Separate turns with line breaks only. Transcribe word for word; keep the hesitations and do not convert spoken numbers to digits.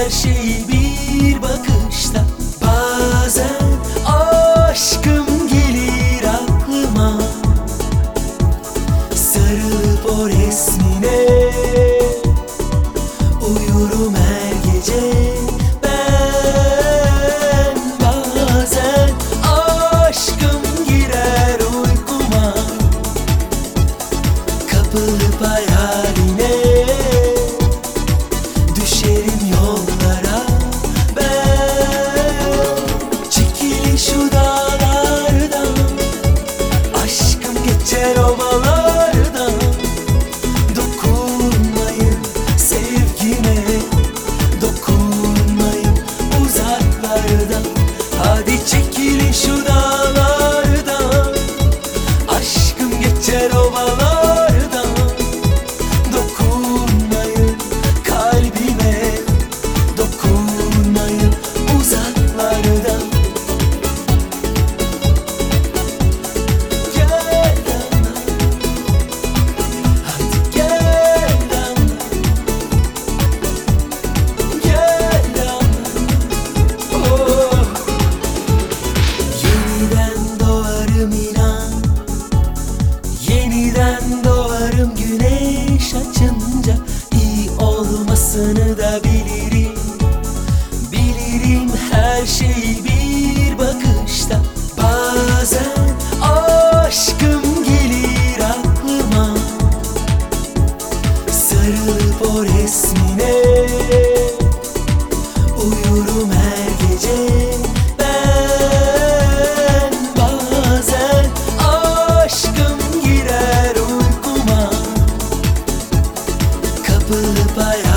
her şey bir bakışta. Bazen aşkım gelir aklıma, sarılıp o resmine uyurum her gece. Ben bazen aşkım girer uykuma, kapılıp hayaline düşerim yollara. Ben çekilin şu dağlardan, aşkım geçer ovalardan. Dokunmayın sevgime, dokunmayın uzaklardan. Hadi çekilin şu dağlardan, aşkım geçer ovalardan. Dokunmayın kalbime, dokunmayın uzaklardan. Gel yanıma, hadi gel yanıma, gel yanıma. Oh. Yeniden doğarım inan, yeniden doğarım güneş açınca. İyi olmasını da bilirim, bilirim her şey bir bakışta. Bazen aşkım gelir aklıma, sarılıp o resmine uyurum her gece. Ben bazen aşkım girer uykuma, kapılıp hayal